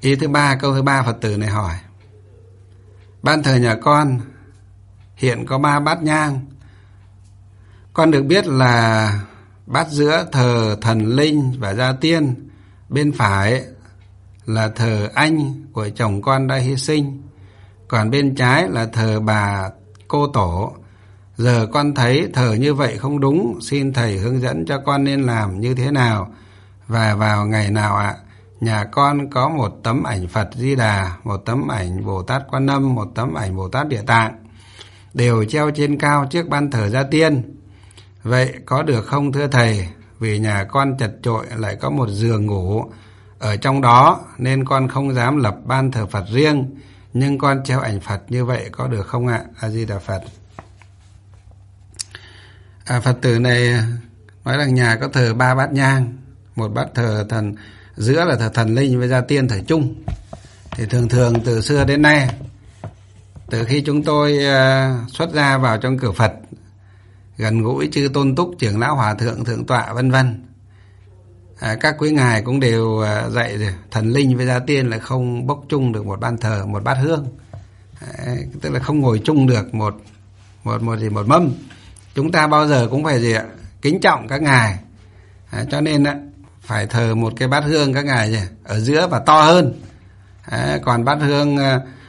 Ý thứ ba, câu thứ ba Phật tử này hỏi: ban thờ nhà con hiện có 3 bát nhang. Con được biết là bát giữa thờ thần linh và gia tiên, bên phải là thờ anh của chồng con đã hy sinh, còn bên trái là thờ bà cô tổ. Giờ con thấy thờ như vậy không đúng, xin thầy hướng dẫn cho con nên làm như thế nào và vào ngày nào ạ? Nhà con có một tấm ảnh Phật Di Đà, một tấm ảnh Bồ Tát Quan Âm, một tấm ảnh Bồ Tát Địa Tạng, đều treo trên cao trước ban thờ gia tiên. Vậy có được không thưa thầy? Vì nhà con chật chội lại có một giường ngủ ở trong đó nên con không dám lập ban thờ Phật riêng, nhưng con treo ảnh Phật như vậy có được không ạ? A Di Đà Phật. Phật tử này nói rằng nhà có thờ 3 bát nhang, một bát thờ thần, giữa là thờ thần linh với gia tiên thờ chung. Thì thường từ xưa đến nay, từ khi chúng tôi xuất gia vào trong cửa Phật, gần gũi chư tôn túc, trưởng lão, hòa thượng, thượng tọa vân vân, các quý ngài cũng đều dạy rồi, thần linh với gia tiên là không bốc chung được một ban thờ, một bát hương. Tức là không ngồi chung được một mâm. Chúng ta bao giờ cũng phải kính trọng các ngài. Cho nên phải thờ một cái bát hương các ngài ở giữa và to hơn. Còn bát hương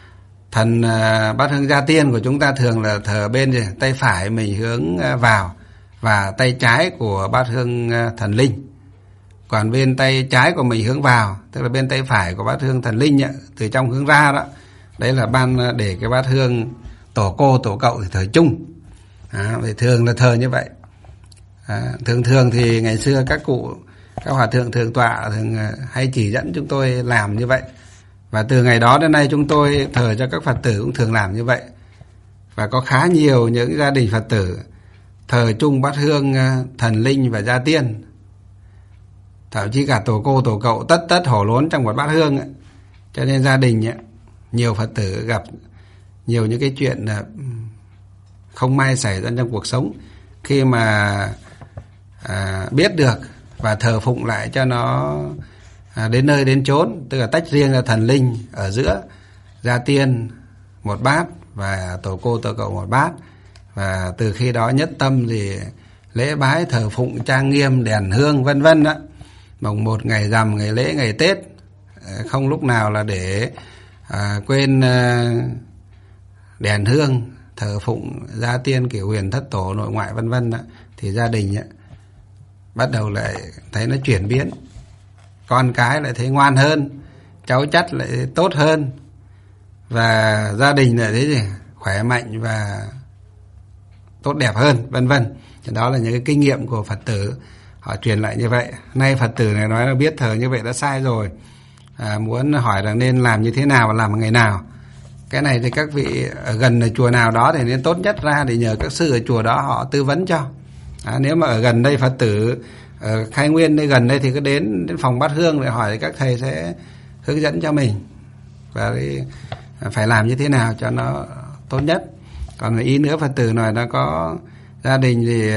bát hương gia tiên của chúng ta thường là thờ bên tay phải mình hướng vào và tay trái của bát hương thần linh. Còn bên tay trái của mình hướng vào, tức là bên tay phải của bát hương thần linh từ trong hướng ra đó, đấy là ban để cái bát hương tổ cô tổ cậu thì thờ chung. Vậy thường là thờ như vậy. Thường thì ngày xưa các cụ, các hòa thượng thượng tọa thường hay chỉ dẫn chúng tôi làm như vậy. Và từ ngày đó đến nay chúng tôi thờ cho các Phật tử cũng thường làm như vậy. Và có khá nhiều những gia đình Phật tử thờ chung bát hương thần linh và gia tiên, thậm chí cả tổ cô tổ cậu tất hổ lốn trong một bát hương. Cho nên gia đình nhiều Phật tử gặp nhiều những cái chuyện không may xảy ra trong cuộc sống, khi mà biết được và thờ phụng lại cho nó đến nơi đến chốn, tức là tách riêng ra thần linh ở giữa, gia tiên một bát và tổ cô tổ cậu một bát. Và từ khi đó nhất tâm thì lễ bái thờ phụng trang nghiêm, đèn hương vân vân đó. Mồng 1 ngày rằm, ngày lễ, ngày Tết, không lúc nào là để quên đèn hương, thờ phụng gia tiên, kiểu huyền, thất tổ, nội ngoại vân vân đó. Thì gia đình bắt đầu lại thấy nó chuyển biến, con cái lại thấy ngoan hơn, cháu chắt lại tốt hơn, và gia đình lại thấy khỏe mạnh và tốt đẹp hơn vân vân. Đó là những cái kinh nghiệm của Phật tử họ truyền lại như vậy. Nay Phật tử này nói là biết thờ như vậy đã sai rồi, muốn hỏi rằng nên làm như thế nào và làm vào ngày nào. Cái này thì các vị ở gần ở chùa nào đó thì nên tốt nhất ra để nhờ các sư ở chùa đó họ tư vấn cho. Nếu mà ở gần đây Phật tử ở Khai Nguyên đây, gần đây thì cứ đến phòng bát hương để hỏi, thì các thầy sẽ hướng dẫn cho mình và phải làm như thế nào cho nó tốt nhất. Còn ý nữa, Phật tử nói nó có gia đình thì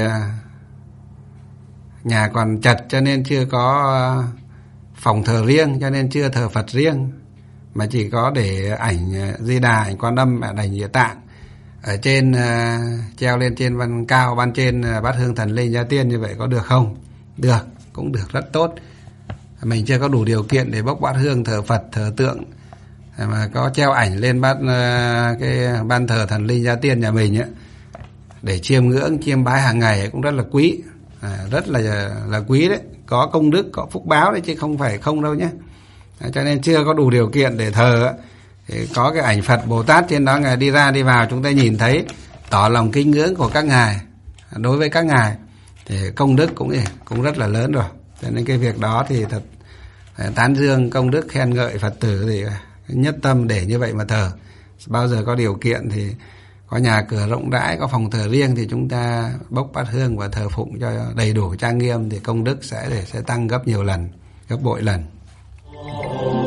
nhà còn chật cho nên chưa có phòng thờ riêng, cho nên chưa thờ Phật riêng, mà chỉ có để ảnh Di Đà, ảnh Quan Âm, ảnh Địa Tạng ở trên, treo lên trên ban cao, ban trên bát hương thần linh gia tiên. Như vậy có được không? Được, cũng được, rất tốt. Mình chưa có đủ điều kiện để bốc bát hương thờ Phật, thờ tượng, mà có treo ảnh lên cái ban thờ thần linh gia tiên nhà mình để chiêm ngưỡng, chiêm bái hàng ngày cũng rất là quý, rất là quý đấy, có công đức, có phúc báo đấy, chứ không phải không đâu nhé. Cho nên chưa có đủ điều kiện để thờ thì có cái ảnh Phật Bồ Tát trên đó, ngài đi ra đi vào chúng ta nhìn thấy, tỏ lòng kính ngưỡng của các ngài. Đối với các ngài thì công đức cũng rất là lớn rồi. Cho nên cái việc đó thì thật tán dương, công đức, khen ngợi Phật tử thì nhất tâm để như vậy mà thờ. Bao giờ có điều kiện thì có nhà cửa rộng rãi, có phòng thờ riêng thì chúng ta bốc bát hương và thờ phụng cho đầy đủ trang nghiêm, thì công đức sẽ tăng gấp nhiều lần, gấp bội lần.